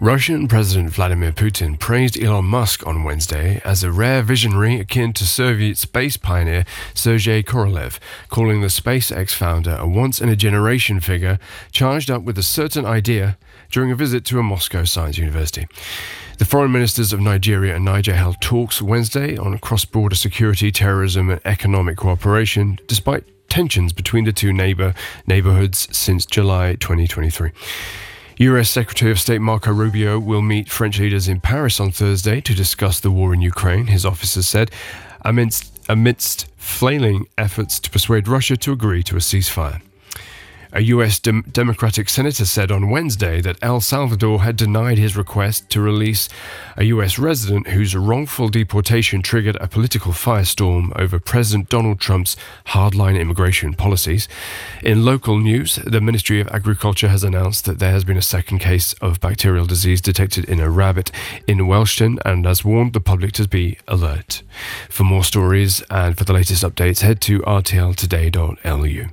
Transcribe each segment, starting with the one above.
Russian President Vladimir Putin praised Elon Musk on Wednesday as a rare visionary akin to Soviet space pioneer Sergei Korolev, calling the SpaceX founder a once-in-a-generation figure charged up with a certain idea during a visit to a Moscow science university. The foreign ministers of Nigeria and Niger held talks Wednesday on cross-border security, terrorism and economic cooperation, despite tensions between the two neighborhoods since July 2023. US Secretary of State Marco Rubio will meet French leaders in Paris on Thursday to discuss the war in Ukraine, his officers said, amidst flailing efforts to persuade Russia to agree to a ceasefire. A US Democratic senator said on Wednesday that El Salvador had denied his request to release a US resident whose wrongful deportation triggered a political firestorm over President Donald Trump's hardline immigration policies. In local news, the Ministry of Agriculture has announced that there has been a second case of bacterial disease detected in a rabbit in Wellston and has warned the public to be alert. For more stories and for the latest updates, head to rtltoday.lu.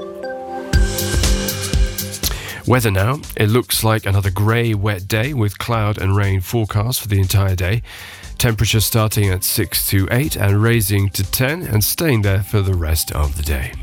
Weather now. It looks like another grey, wet day with cloud and rain forecast for the entire day. Temperature starting at 6 to 8 and raising to 10 and staying there for the rest of the day.